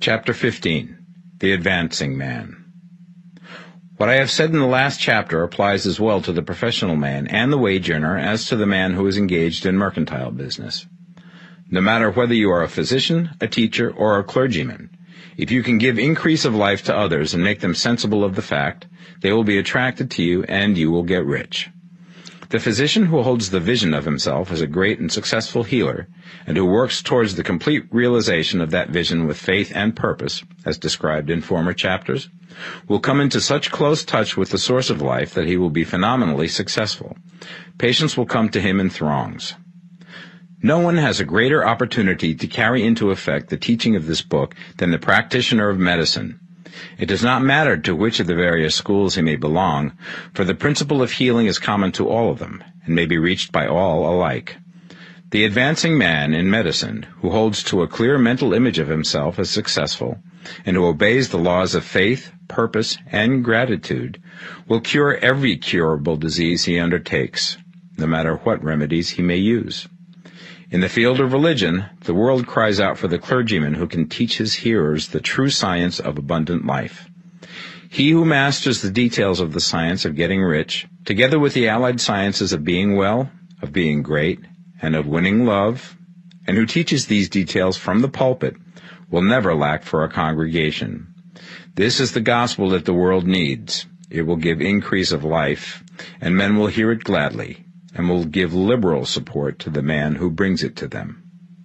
Chapter 15. The Advancing Man. What I have said in the last chapter applies as well to the professional man and the wage earner as to the man who is engaged in mercantile business. No matter whether you are a physician, a teacher, or a clergyman, if you can give increase of life to others and make them sensible of the fact, they will be attracted to you and you will get rich. The physician who holds the vision of himself as a great and successful healer, and who works towards the complete realization of that vision with faith and purpose, as described in former chapters, will come into such close touch with the source of life that he will be phenomenally successful. Patients will come to him in throngs. No one has a greater opportunity to carry into effect the teaching of this book than the practitioner of medicine. It does not matter to which of the various schools he may belong, for the principle of healing is common to all of them, and may be reached by all alike. The advancing man in medicine, who holds to a clear mental image of himself as successful, and who obeys the laws of faith, purpose, and gratitude, will cure every curable disease he undertakes, no matter what remedies he may use. In the field of religion, the world cries out for the clergyman who can teach his hearers the true science of abundant life. He who masters the details of the science of getting rich, together with the allied sciences of being well, of being great, and of winning love, and who teaches these details from the pulpit, will never lack for a congregation. This is the gospel that the world needs. It will give increase of life, and men will hear it gladly, and will give liberal support to the man who brings it to them.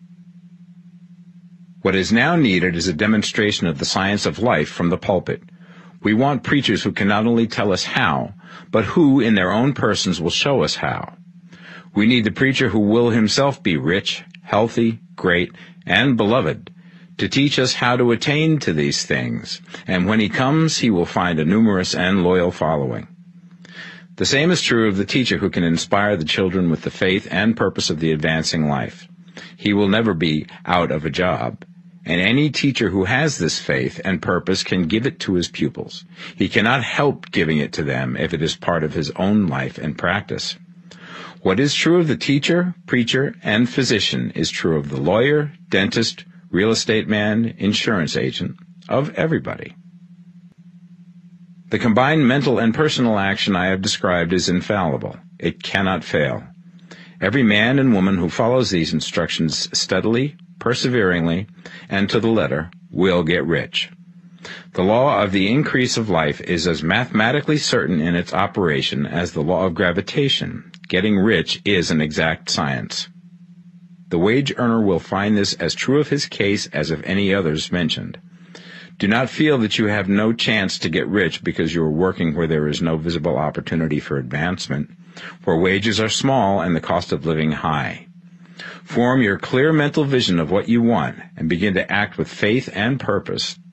What is now needed is a demonstration of the science of life from the pulpit. We want preachers who can not only tell us how, but who, in their own persons, will show us how. We need the preacher who will himself be rich, healthy, great, and beloved, to teach us how to attain to these things, and when he comes, he will find a numerous and loyal following. The same is true of the teacher who can inspire the children with the faith and purpose of the advancing life. He will never be out of a job, and any teacher who has this faith and purpose can give it to his pupils. He cannot help giving it to them if it is part of his own life and practice. What is true of the teacher, preacher, and physician is true of the lawyer, dentist, real estate man, insurance agent, of everybody. The combined mental and personal action I have described is infallible. It cannot fail. Every man and woman who follows these instructions steadily, perseveringly, and to the letter will get rich. The law of the increase of life is as mathematically certain in its operation as the law of gravitation. Getting rich is an exact science. The wage earner will find this as true of his case as of any others mentioned. Do not feel that you have no chance to get rich because you are working where there is no visible opportunity for advancement, for wages are small and the cost of living high. Form your clear mental vision of what you want and begin to act with faith and purpose